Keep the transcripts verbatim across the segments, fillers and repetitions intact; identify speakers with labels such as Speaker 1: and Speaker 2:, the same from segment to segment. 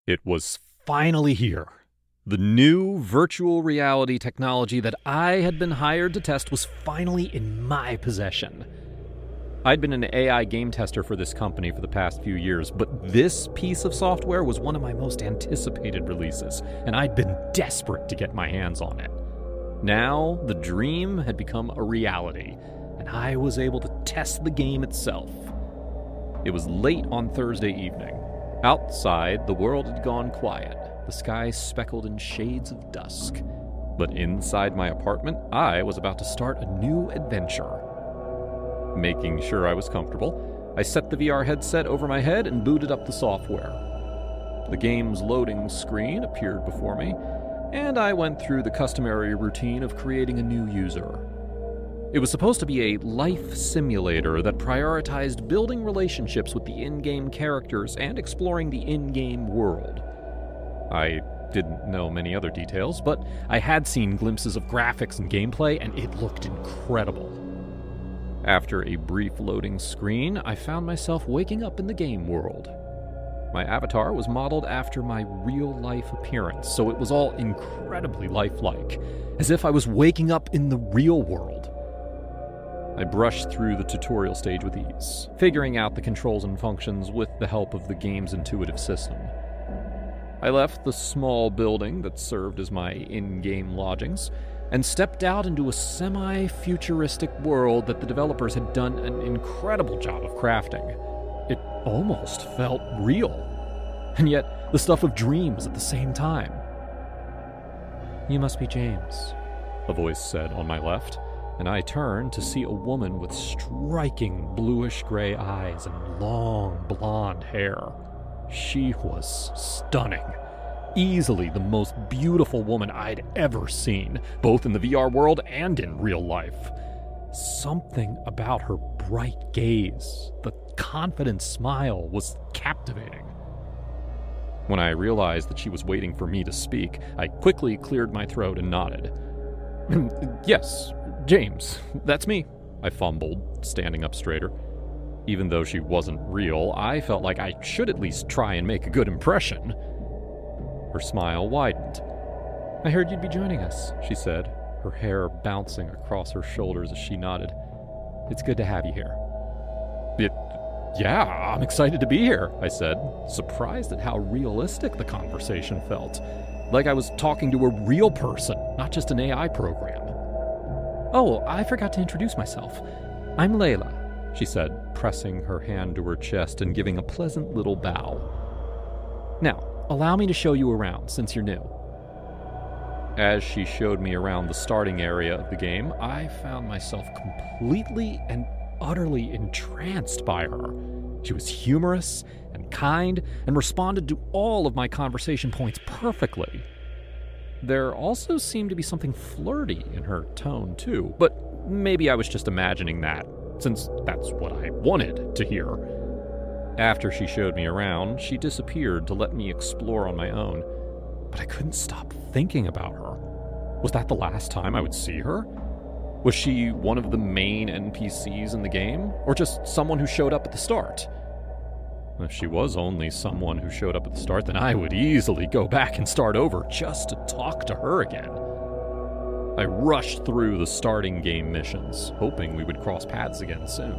Speaker 1: It was finally here. The new virtual reality technology that I had been hired to test was finally in my possession. I'd been an A I game tester for this company for the past few years, but this piece of software was one of my most anticipated releases, and I'd been desperate to get my hands on it. Now, the dream had become a reality, and I was able to test the game itself. It was late on Thursday evening. Outside, the world had gone quiet, the sky speckled in shades of dusk. But inside my apartment, I was about to start a new adventure. Making sure I was comfortable, I set the V R headset over my head and booted up the software. The game's loading screen appeared before me, and I went through the customary routine of creating a new user. It was supposed to be a life simulator that prioritized building relationships with the in-game characters and exploring the in-game world. I didn't know many other details, but I had seen glimpses of graphics and gameplay, and it looked incredible. After a brief loading screen, I found myself waking up in the game world. My avatar was modeled after my real-life appearance, so it was all incredibly lifelike, as if I was waking up in the real world. I brushed through the tutorial stage with ease, figuring out the controls and functions with the help of the game's intuitive system. I left the small building that served as my in-game lodgings, and stepped out into a semi-futuristic world that the developers had done an incredible job of crafting. It almost felt real, and yet the stuff of dreams at the same time. "You must be James," a voice said on my left, and I turned to see a woman with striking bluish-gray eyes and long blonde hair. She was stunning. Easily the most beautiful woman I'd ever seen, both in the V R world and in real life. Something about her bright gaze, the confident smile, was captivating. When I realized that she was waiting for me to speak, I quickly cleared my throat and nodded. "Yes, James, that's me," I fumbled, standing up straighter. Even though she wasn't real, I felt like I should at least try and make a good impression. Her smile widened. "I heard you'd be joining us," she said, her hair bouncing across her shoulders as she nodded. "It's good to have you here." It, yeah, I'm excited to be here, I said, surprised at how realistic the conversation felt. Like I was talking to a real person, not just an A I program. "Oh, I forgot to introduce myself. I'm Layla," she said, pressing her hand to her chest and giving a pleasant little bow. "Now, allow me to show you around, since you're new." As she showed me around the starting area of the game, I found myself completely and utterly entranced by her. She was humorous and kind and responded to all of my conversation points perfectly. There also seemed to be something flirty in her tone, too, but maybe I was just imagining that, since that's what I wanted to hear. After she showed me around, she disappeared to let me explore on my own, but I couldn't stop thinking about her. Was that the last time I would see her? Was she one of the main N P Cs in the game, or just someone who showed up at the start? If she was only someone who showed up at the start, then I would easily go back and start over just to talk to her again. I rushed through the starting game missions, hoping we would cross paths again soon.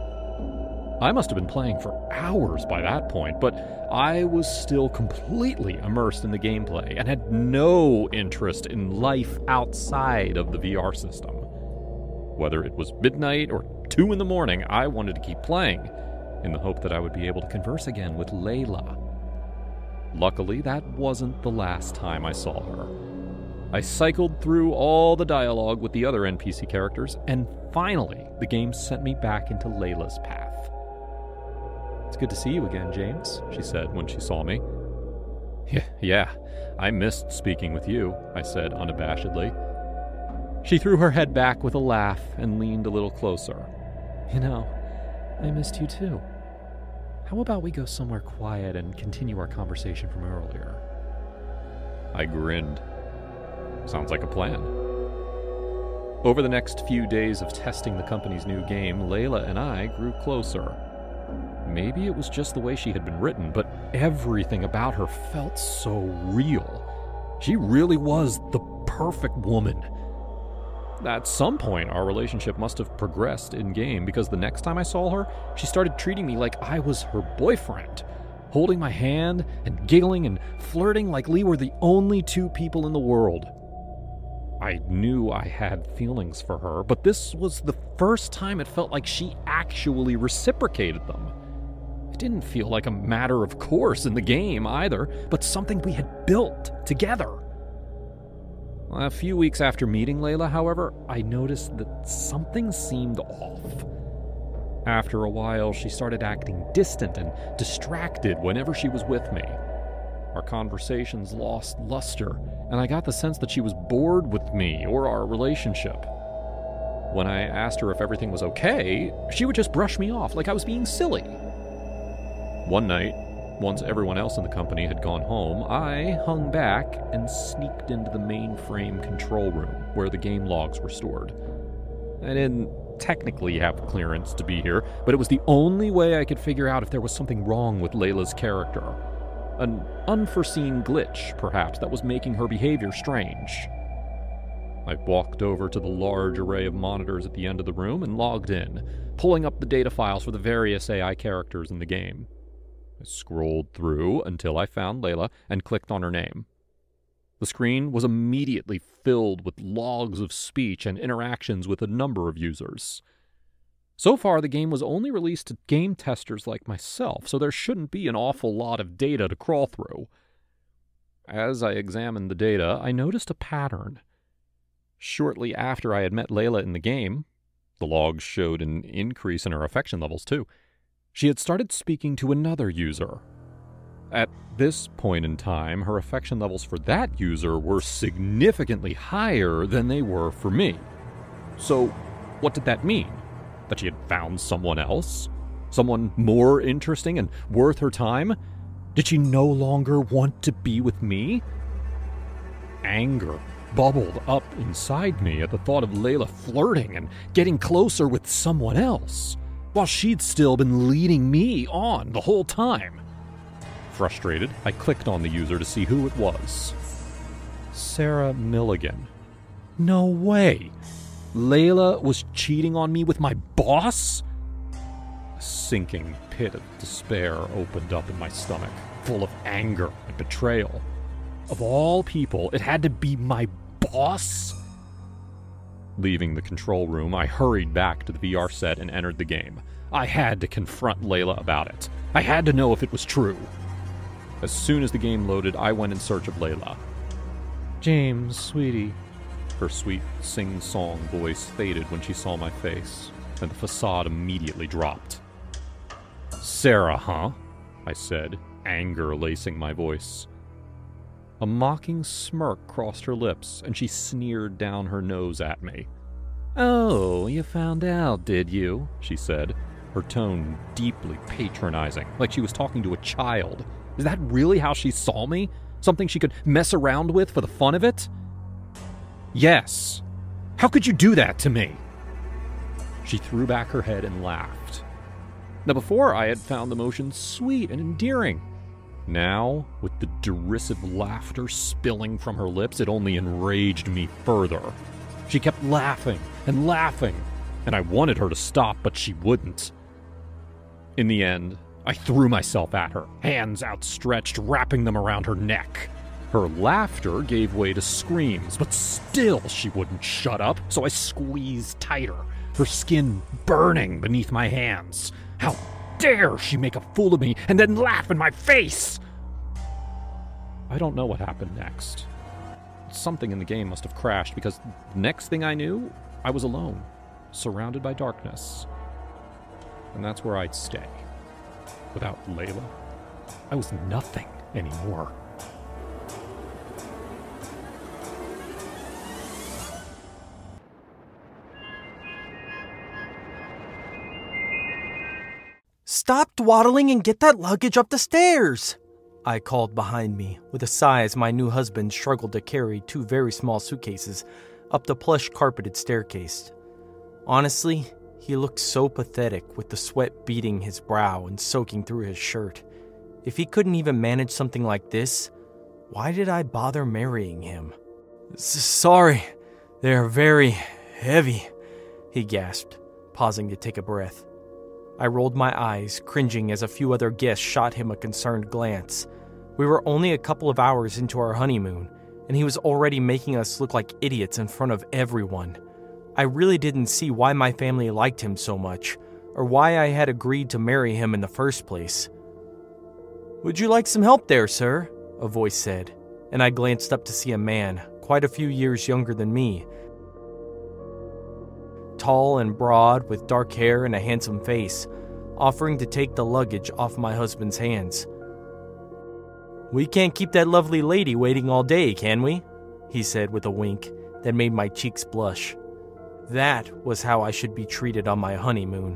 Speaker 1: I must have been playing for hours by that point, but I was still completely immersed in the gameplay and had no interest in life outside of the V R system. Whether it was midnight or two in the morning, I wanted to keep playing, in the hope that I would be able to converse again with Layla. Luckily, that wasn't the last time I saw her. I cycled through all the dialogue with the other N P C characters, and finally, the game sent me back into Layla's path. "It's good to see you again, James," she said when she saw me. Yeah, yeah, I missed speaking with you," I said unabashedly. She threw her head back with a laugh and leaned a little closer. "You know, I missed you too. How about we go somewhere quiet and continue our conversation from earlier?" I grinned. Sounds like a plan. Over the next few days of testing the company's new game, Layla and I grew closer. maybe it was just the way she had been written, but everything about her felt so real. She really was the perfect woman. At some point, our relationship must have progressed in-game, because the next time I saw her, she started treating me like I was her boyfriend, holding my hand and giggling and flirting like we were the only two people in the world. I knew I had feelings for her, but this was the first time it felt like she actually reciprocated them. It didn't feel like a matter of course in the game either, but something we had built together. A few weeks after meeting Layla, however, I noticed that something seemed off. After a while, she started acting distant and distracted whenever she was with me. Our conversations lost luster, and I got the sense that she was bored with me or our relationship. When I asked her if everything was okay, she would just brush me off like I was being silly. One night, once everyone else in the company had gone home, I hung back and sneaked into the mainframe control room where the game logs were stored. I didn't technically have clearance to be here, but it was the only way I could figure out if there was something wrong with Layla's character. An unforeseen glitch, perhaps, that was making her behavior strange. I walked over to the large array of monitors at the end of the room and logged in, pulling up the data files for the various A I characters in the game. I scrolled through until I found Layla and clicked on her name. The screen was immediately filled with logs of speech and interactions with a number of users. So far, the game was only released to game testers like myself, so there shouldn't be an awful lot of data to crawl through. As I examined the data, I noticed a pattern. Shortly after I had met Layla in the game, the logs showed an increase in her affection levels too. She had started speaking to another user. At this point in time, her affection levels for that user were significantly higher than they were for me. So, what did that mean? That she had found someone else? Someone more interesting and worth her time? Did she no longer want to be with me? Anger bubbled up inside me at the thought of Layla flirting and getting closer with someone else, while she'd still been leading me on the whole time. Frustrated, I clicked on the user to see who it was. Sarah Milligan. No way! Layla was cheating on me with my boss? A sinking pit of despair opened up in my stomach, full of anger and betrayal. Of all people, it had to be my boss? Leaving the control room, I hurried back to the V R set and entered the game. I had to confront Layla about it. I had to know if it was true. As soon as the game loaded, I went in search of Layla. James, sweetie. Her sweet sing-song voice faded when she saw my face, and the facade immediately dropped. Sarah, huh? I said, anger lacing my voice. A mocking smirk crossed her lips, and she sneered down her nose at me. Oh, you found out, did you? She said, her tone deeply patronizing, like she was talking to a child. Is that really how she saw me? Something she could mess around with for the fun of it? Yes. How could you do that to me? She threw back her head and laughed. Now, before I had found the motion sweet and endearing. Now, with the derisive laughter spilling from her lips, it only enraged me further. She kept laughing and laughing, and I wanted her to stop, but she wouldn't. In the end, I threw myself at her, hands outstretched, wrapping them around her neck. Her laughter gave way to screams, but still she wouldn't shut up, so I squeezed tighter, her skin burning beneath my hands. How dare she make a fool of me and then laugh in my face? I don't know what happened next. Something in the game must have crashed, because the next thing I knew, I was alone, surrounded by darkness. And that's where I'd stay. Without Layla, I was nothing anymore.
Speaker 2: Stop dawdling and get that luggage up the stairs, I called behind me, with a sigh as my new husband struggled to carry two very small suitcases up the plush carpeted staircase. Honestly, He looked so pathetic with the sweat beading his brow and soaking through his shirt. If he couldn't even manage something like this, why did I bother marrying him? "Sorry, they're very heavy," he gasped, pausing to take a breath. I rolled my eyes, cringing as a few other guests shot him a concerned glance. We were only a couple of hours into our honeymoon, and he was already making us look like idiots in front of everyone. I really didn't see why my family liked him so much, or why I had agreed to marry him in the first place. "Would you like some help there, sir?" a voice said, and I glanced up to see a man, quite a few years younger than me. Tall and broad, with dark hair and a handsome face, offering to take the luggage off my husband's hands. "We can't keep that lovely lady waiting all day, can we?" he said with a wink that made my cheeks blush. That was how I should be treated on my honeymoon.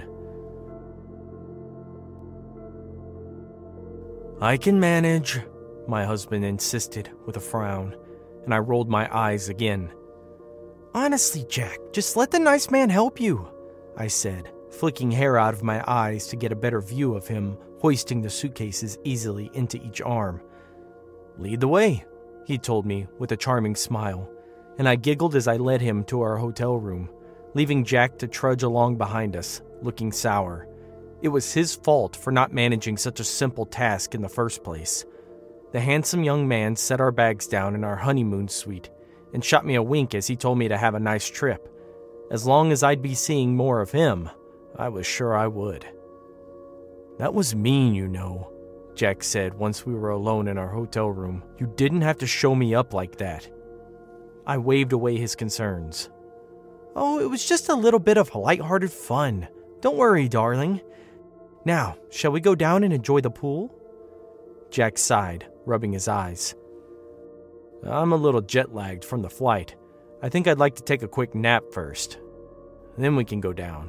Speaker 2: "I can manage," my husband insisted with a frown, and I rolled my eyes again. "Honestly, Jack, just let the nice man help you," I said, flicking hair out of my eyes to get a better view of him hoisting the suitcases easily into each arm. "Lead the way," he told me with a charming smile, and I giggled as I led him to our hotel room, leaving Jack to trudge along behind us, looking sour. It was his fault for not managing such a simple task in the first place. The handsome young man set our bags down in our honeymoon suite and shot me a wink as he told me to have a nice trip. As long as I'd be seeing more of him, I was sure I would. "That was mean, you know," Jack said once we were alone in our hotel room. "You didn't have to show me up like that." I waved away his concerns. "Oh, it was just a little bit of lighthearted fun. Don't worry, darling. Now, shall we go down and enjoy the pool?" Jack sighed, rubbing his eyes. "I'm a little jet-lagged from the flight. I think I'd like to take a quick nap first. Then we can go down."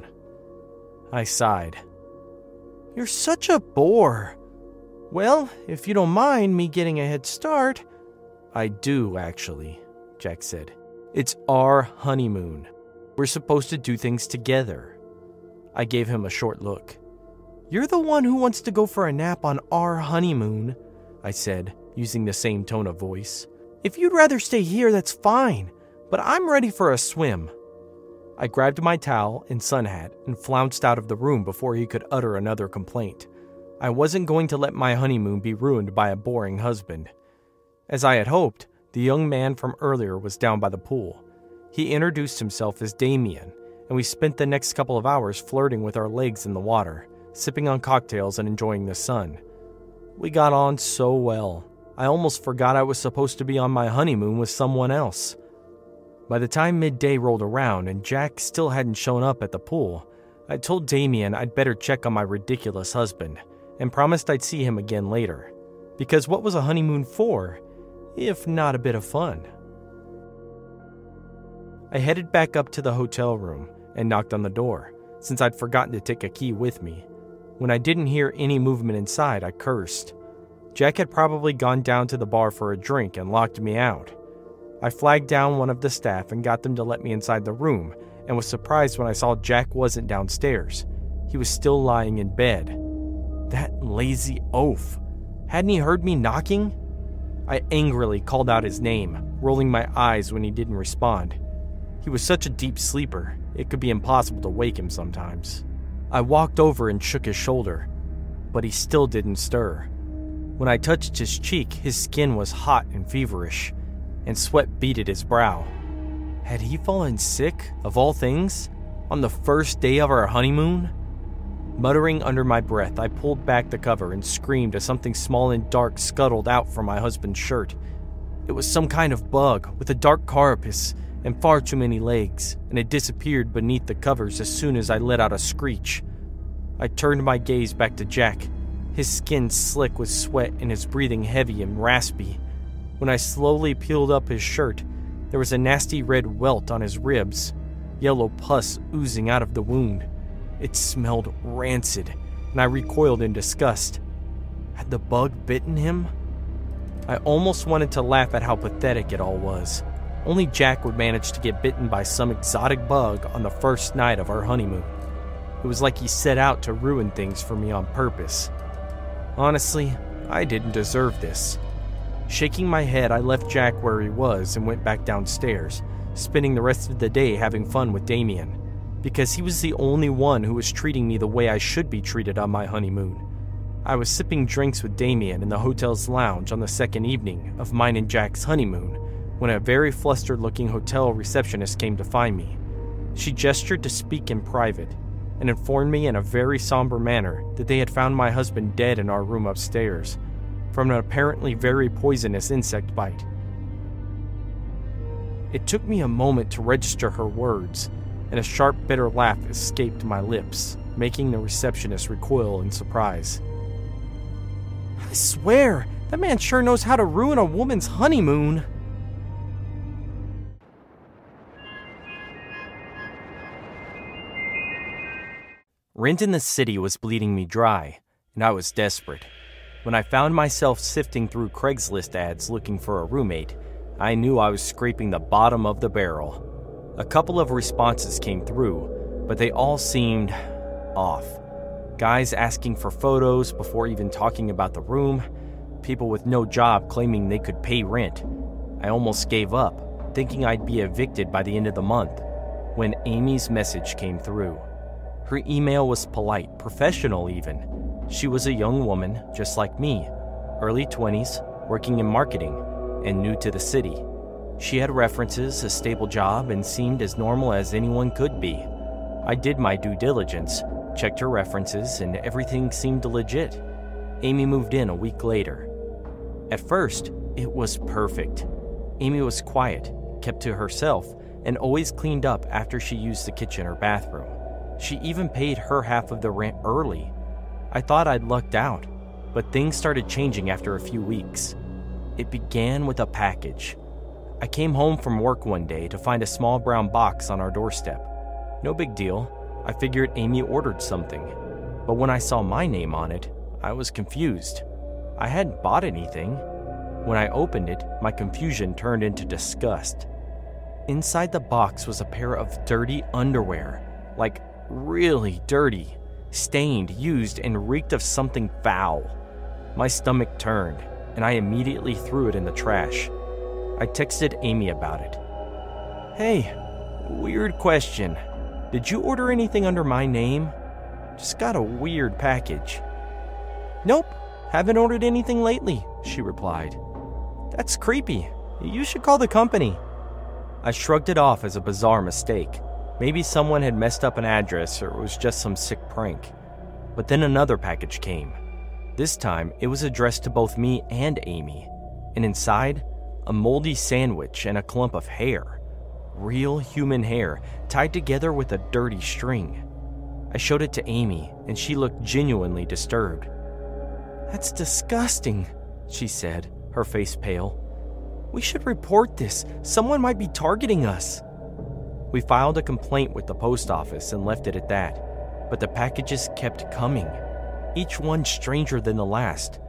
Speaker 2: I sighed. "You're such a bore. Well, if you don't mind me getting a head start..." "I do, actually," Jack said. "It's our honeymoon. We're supposed to do things together." I gave him a short look. "You're the one who wants to go for a nap on our honeymoon," I said, using the same tone of voice. "If you'd rather stay here, that's fine, but I'm ready for a swim." I grabbed my towel and sun hat and flounced out of the room before he could utter another complaint. I wasn't going to let my honeymoon be ruined by a boring husband. As I had hoped, the young man from earlier was down by the pool. He introduced himself as Damien, and we spent the next couple of hours flirting with our legs in the water, sipping on cocktails and enjoying the sun. We got on so well, I almost forgot I was supposed to be on my honeymoon with someone else. By the time midday rolled around and Jack still hadn't shown up at the pool, I told Damien I'd better check on my ridiculous husband, and promised I'd see him again later. Because what was a honeymoon for, if not a bit of fun? I headed back up to the hotel room and knocked on the door, since I'd forgotten to take a key with me. When I didn't hear any movement inside, I cursed. Jack had probably gone down to the bar for a drink and locked me out. I flagged down one of the staff and got them to let me inside the room, and was surprised when I saw Jack wasn't downstairs. He was still lying in bed. That lazy oaf. Hadn't he heard me knocking? I angrily called out his name, rolling my eyes when he didn't respond. He was such a deep sleeper, it could be impossible to wake him sometimes. I walked over and shook his shoulder, but he still didn't stir. When I touched his cheek, his skin was hot and feverish, and sweat beaded his brow. Had he fallen sick, of all things, on the first day of our honeymoon? Muttering under my breath, I pulled back the cover and screamed as something small and dark scuttled out from my husband's shirt. It was some kind of bug with a dark carapace and far too many legs, and it disappeared beneath the covers as soon as I let out a screech. I turned my gaze back to Jack, his skin slick with sweat and his breathing heavy and raspy. When I slowly peeled up his shirt, there was a nasty red welt on his ribs, yellow pus oozing out of the wound. It smelled rancid, and I recoiled in disgust. Had the bug bitten him? I almost wanted to laugh at how pathetic it all was. Only Jack would manage to get bitten by some exotic bug on the first night of our honeymoon. It was like he set out to ruin things for me on purpose. Honestly, I didn't deserve this. Shaking my head, I left Jack where he was and went back downstairs, spending the rest of the day having fun with Damien, because he was the only one who was treating me the way I should be treated on my honeymoon. I was sipping drinks with Damien in the hotel's lounge on the second evening of mine and Jack's honeymoon when a very flustered-looking hotel receptionist came to find me. She gestured to speak in private and informed me in a very somber manner that they had found my husband dead in our room upstairs from an apparently very poisonous insect bite. It took me a moment to register her words, and a sharp, bitter laugh escaped my lips, making the receptionist recoil in surprise. I swear, that man sure knows how to ruin a woman's honeymoon. Rent in the city was bleeding me dry, and I was desperate. When I found myself sifting through Craigslist ads looking for a roommate, I knew I was scraping the bottom of the barrel. A couple of responses came through, but they all seemed off. Guys asking for photos before even talking about the room, people with no job claiming they could pay rent. I almost gave up, thinking I'd be evicted by the end of the month, when Amy's message came through. Her email was polite, professional even. She was a young woman, just like me, early twenties, working in marketing, and new to the city. She had references, a stable job, and seemed as normal as anyone could be. I did my due diligence, checked her references, and everything seemed legit. Amy moved in a week later. At first, it was perfect. Amy was quiet, kept to herself, and always cleaned up after she used the kitchen or bathroom. She even paid her half of the rent early. I thought I'd lucked out, but things started changing after a few weeks. It began with a package. I came home from work one day to find a small brown box on our doorstep. No big deal. I figured Amy ordered something. But when I saw my name on it, I was confused. I hadn't bought anything. When I opened it, my confusion turned into disgust. Inside the box was a pair of dirty underwear, like really dirty, stained, used, and reeked of something foul. My stomach turned, and I immediately threw it in the trash. I texted Amy about it. Hey, weird question. Did you order anything under my name? Just got a weird package. Nope, haven't ordered anything lately, she replied. That's creepy. You should call the company. I shrugged it off as a bizarre mistake. Maybe someone had messed up an address or it was just some sick prank. But then another package came. This time, it was addressed to both me and Amy. And inside, a moldy sandwich and a clump of hair. Real human hair, tied together with a dirty string. I showed it to Amy, and she looked genuinely disturbed. That's disgusting, she said, her face pale. We should report this. Someone might be targeting us. We filed a complaint with the post office and left it at that, but the packages kept coming, each one stranger than the last.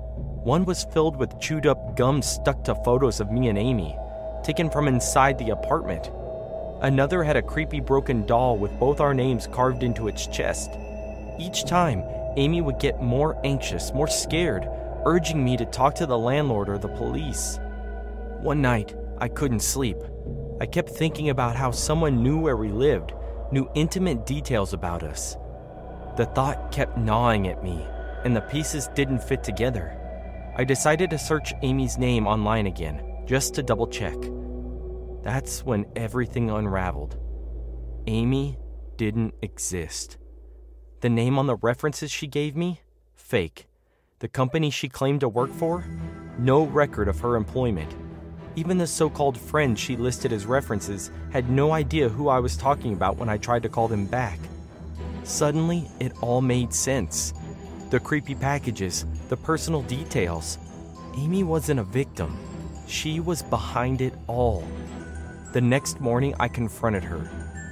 Speaker 2: One was filled with chewed-up gum stuck to photos of me and Amy, taken from inside the apartment. Another had a creepy broken doll with both our names carved into its chest. Each time, Amy would get more anxious, more scared, urging me to talk to the landlord or the police. One night, I couldn't sleep. I kept thinking about how someone knew where we lived, knew intimate details about us. The thought kept gnawing at me, and the pieces didn't fit together. I decided to search Amy's name online again, just to double check. That's when everything unraveled. Amy didn't exist. The name on the references she gave me? Fake. The company she claimed to work for? No record of her employment. Even the so-called friends she listed as references had no idea who I was talking about when I tried to call them back. Suddenly, it all made sense. The creepy packages, the personal details. Amy wasn't a victim. She was behind it all. The next morning, I confronted her.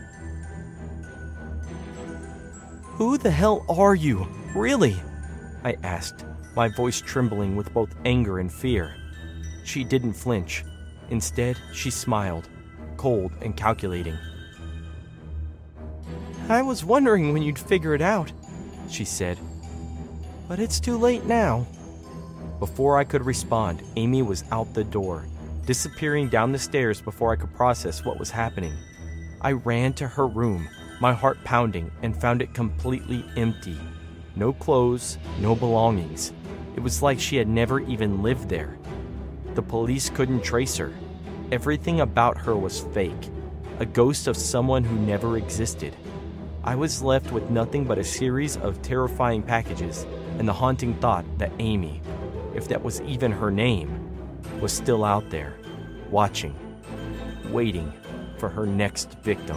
Speaker 2: Who the hell are you? Really? I asked, my voice trembling with both anger and fear. She didn't flinch. Instead, she smiled, cold and calculating. I was wondering when you'd figure it out, she said. But it's too late now. Before I could respond, Amy was out the door, disappearing down the stairs before I could process what was happening. I ran to her room, my heart pounding, and found it completely empty. No clothes, no belongings. It was like she had never even lived there. The police couldn't trace her. Everything about her was fake, a ghost of someone who never existed. I was left with nothing but a series of terrifying packages and the haunting thought that Amy, if that was even her name, was still out there, watching, waiting for her next victim.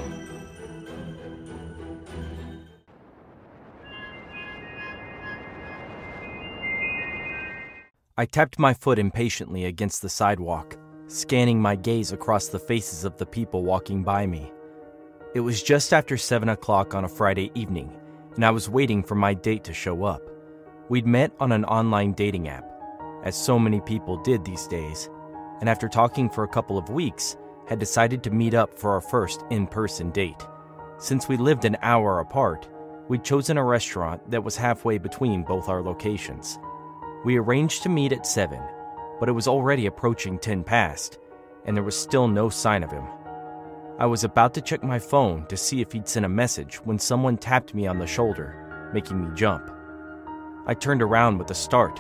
Speaker 2: I tapped my foot impatiently against the sidewalk, scanning my gaze across the faces of the people walking by me. It was just after seven o'clock on a Friday evening, and I was waiting for my date to show up. We'd met on an online dating app, as so many people did these days, and after talking for a couple of weeks, had decided to meet up for our first in-person date. Since we lived an hour apart, we'd chosen a restaurant that was halfway between both our locations. We arranged to meet at seven, but it was already approaching ten past, and there was still no sign of him. I was about to check my phone to see if he'd sent a message when someone tapped me on the shoulder, making me jump. I turned around with a start.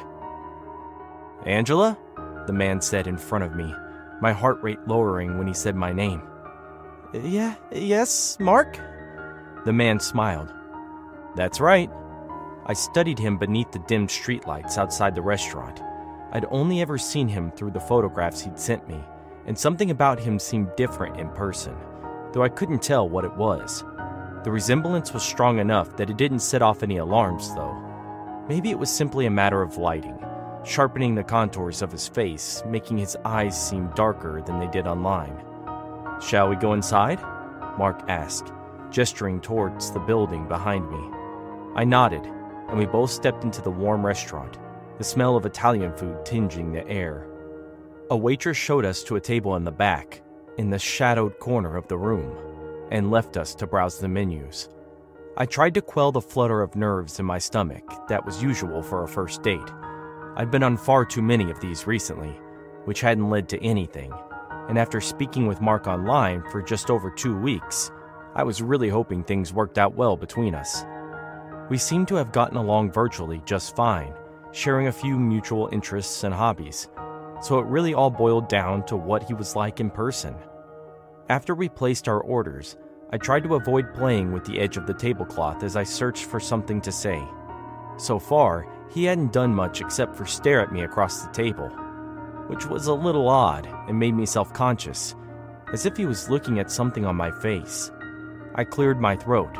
Speaker 2: "Angela?" the man said in front of me, my heart rate lowering when he said my name. "Yeah, yes, Mark?" The man smiled. "That's right." I studied him beneath the dimmed streetlights outside the restaurant. I'd only ever seen him through the photographs he'd sent me, and something about him seemed different in person, though I couldn't tell what it was. The resemblance was strong enough that it didn't set off any alarms, though. Maybe it was simply a matter of lighting, sharpening the contours of his face, making his eyes seem darker than they did online. "Shall we go inside?" Mark asked, gesturing towards the building behind me. I nodded, and we both stepped into the warm restaurant, the smell of Italian food tinging the air. A waitress showed us to a table in the back, in the shadowed corner of the room, and left us to browse the menus. I tried to quell the flutter of nerves in my stomach that was usual for a first date. I'd been on far too many of these recently, which hadn't led to anything, and after speaking with Mark online for just over two weeks, I was really hoping things worked out well between us. We seemed to have gotten along virtually just fine, sharing a few mutual interests and hobbies, so it really all boiled down to what he was like in person. After we placed our orders, I tried to avoid playing with the edge of the tablecloth as I searched for something to say. So far, he hadn't done much except for stare at me across the table, which was a little odd and made me self-conscious, as if he was looking at something on my face. I cleared my throat.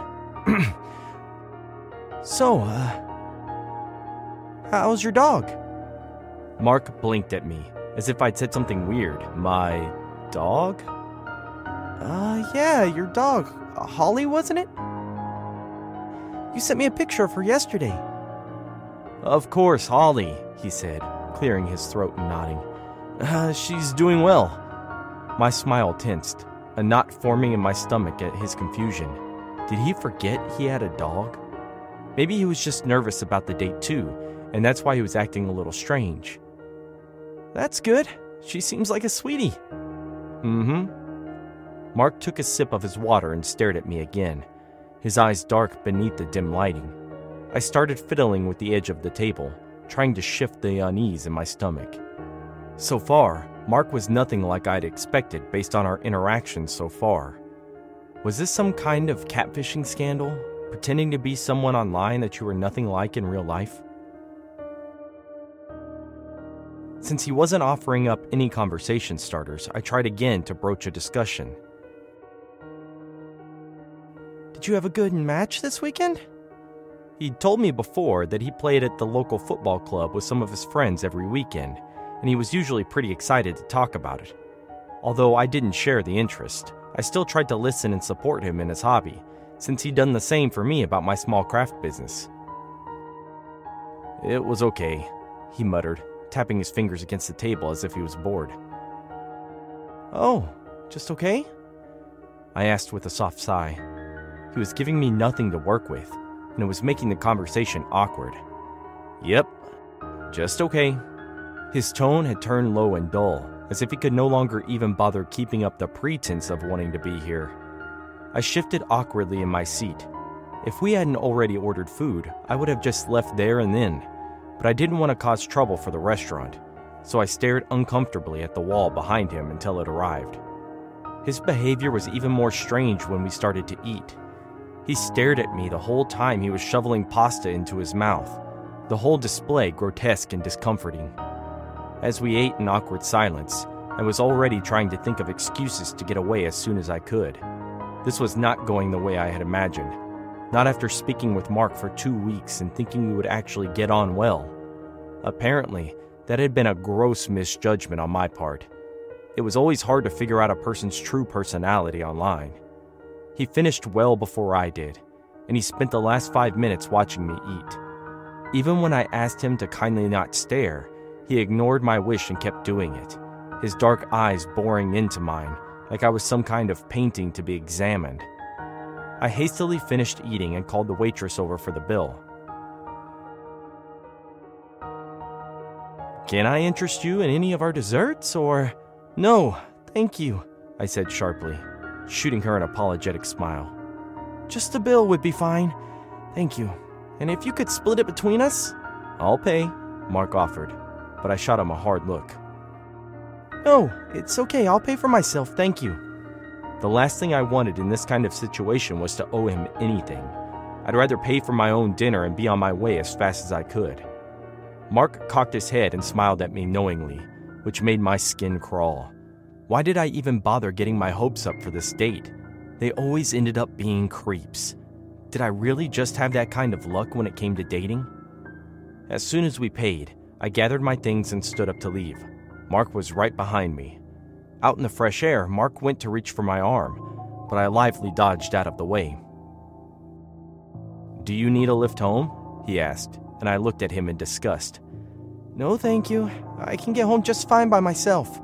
Speaker 2: "So, uh, how's your dog?" Mark blinked at me, as if I'd said something weird. "My dog?" Uh, yeah, your dog. Uh, Holly, wasn't it? You sent me a picture of her yesterday. "Of course, Holly," he said, clearing his throat and nodding. Uh, she's doing well." My smile tensed, a knot forming in my stomach at his confusion. Did he forget he had a dog? Maybe he was just nervous about the date too, and that's why he was acting a little strange. "That's good. She seems like a sweetie." "Mm-hmm." Mark took a sip of his water and stared at me again, his eyes dark beneath the dim lighting. I started fiddling with the edge of the table, trying to shift the unease in my stomach. So far, Mark was nothing like I'd expected based on our interactions so far. Was this some kind of catfishing scandal, pretending to be someone online that you were nothing like in real life? Since he wasn't offering up any conversation starters, I tried again to broach a discussion. "Did you have a good match this weekend?" He'd told me before that he played at the local football club with some of his friends every weekend, and he was usually pretty excited to talk about it. Although I didn't share the interest, I still tried to listen and support him in his hobby, since he'd done the same for me about my small craft business. "It was okay," he muttered, tapping his fingers against the table as if he was bored. "Oh, just okay?" I asked with a soft sigh. He was giving me nothing to work with, and it was making the conversation awkward. Yep, just okay. His tone had turned low and dull, as if he could no longer even bother keeping up the pretense of wanting to be here. I shifted awkwardly in my seat. If we hadn't already ordered food, I would have just left there and then, but I didn't want to cause trouble for the restaurant, so I stared uncomfortably at the wall behind him until it arrived. His behavior was even more strange when we started to eat. He stared at me the whole time he was shoveling pasta into his mouth, the whole display grotesque and discomforting. As we ate in awkward silence, I was already trying to think of excuses to get away as soon as I could. This was not going the way I had imagined, not after speaking with Mark for two weeks and thinking we would actually get on well. Apparently, that had been a gross misjudgment on my part. It was always hard to figure out a person's true personality online. He finished well before I did, and he spent the last five minutes watching me eat. Even when I asked him to kindly not stare, he ignored my wish and kept doing it, his dark eyes boring into mine, like I was some kind of painting to be examined. I hastily finished eating and called the waitress over for the bill. "Can I interest you in any of our desserts, or—" "No, thank you," I said sharply, shooting her an apologetic smile. "Just the bill would be fine. Thank you. And if you could split it between us?" "I'll pay," Mark offered, but I shot him a hard look. "No, it's okay. I'll pay for myself, thank you." The last thing I wanted in this kind of situation was to owe him anything. I'd rather pay for my own dinner and be on my way as fast as I could. Mark cocked his head and smiled at me knowingly, which made my skin crawl. Why did I even bother getting my hopes up for this date? They always ended up being creeps. Did I really just have that kind of luck when it came to dating? As soon as we paid, I gathered my things and stood up to leave. Mark was right behind me. Out in the fresh air, Mark went to reach for my arm, but I lively dodged out of the way. "Do you need a lift home?" he asked, and I looked at him in disgust. "No, thank you. I can get home just fine by myself."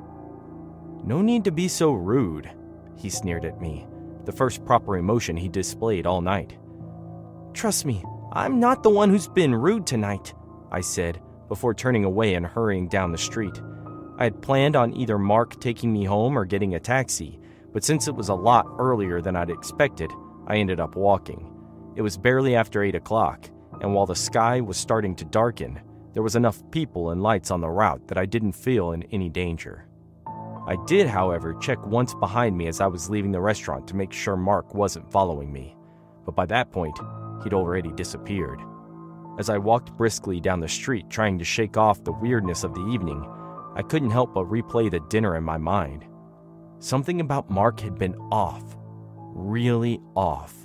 Speaker 2: "No need to be so rude," he sneered at me, the first proper emotion he displayed all night. "Trust me, I'm not the one who's been rude tonight," I said, before turning away and hurrying down the street. I had planned on either Mark taking me home or getting a taxi, but since it was a lot earlier than I'd expected, I ended up walking. It was barely after eight o'clock, and while the sky was starting to darken, there was enough people and lights on the route that I didn't feel in any danger. I did, however, check once behind me as I was leaving the restaurant to make sure Mark wasn't following me, but by that point, he'd already disappeared. As I walked briskly down the street trying to shake off the weirdness of the evening, I couldn't help but replay the dinner in my mind. Something about Mark had been off. Really off.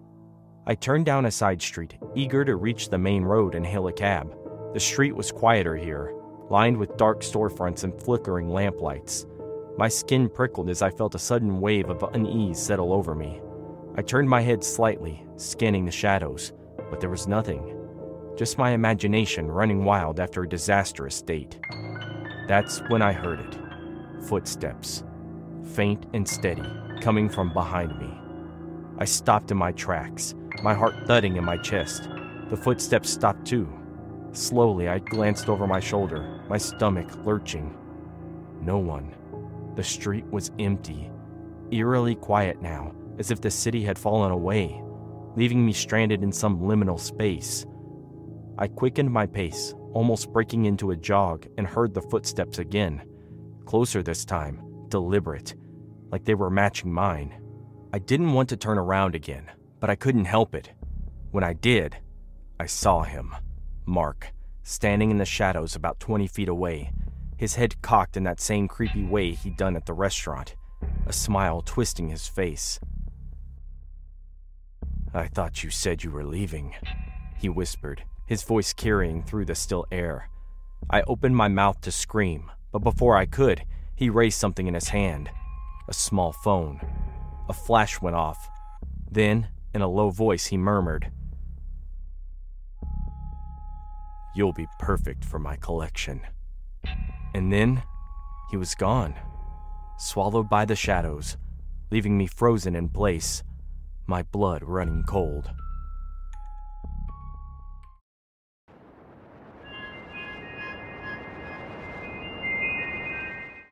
Speaker 2: I turned down a side street, eager to reach the main road and hail a cab. The street was quieter here, lined with dark storefronts and flickering lamplights. My skin prickled as I felt a sudden wave of unease settle over me. I turned my head slightly, scanning the shadows, but there was nothing. Just my imagination running wild after a disastrous date. That's when I heard it. Footsteps. Faint and steady, coming from behind me. I stopped in my tracks, my heart thudding in my chest. The footsteps stopped too. Slowly, I glanced over my shoulder, my stomach lurching. No one. The street was empty, eerily quiet now, as if the city had fallen away, leaving me stranded in some liminal space. I quickened my pace, almost breaking into a jog, and heard the footsteps again. Closer this time, deliberate, like they were matching mine. I didn't want to turn around again, but I couldn't help it. When I did, I saw him, Mark, standing in the shadows about twenty feet away, his head cocked in that same creepy way he'd done at the restaurant, a smile twisting his face. "I thought you said you were leaving," he whispered, his voice carrying through the still air. I opened my mouth to scream, but before I could, he raised something in his hand. A small phone. A flash went off. Then, in a low voice, he murmured, "You'll be perfect for my collection." And then, he was gone, swallowed by the shadows, leaving me frozen in place, my blood running cold.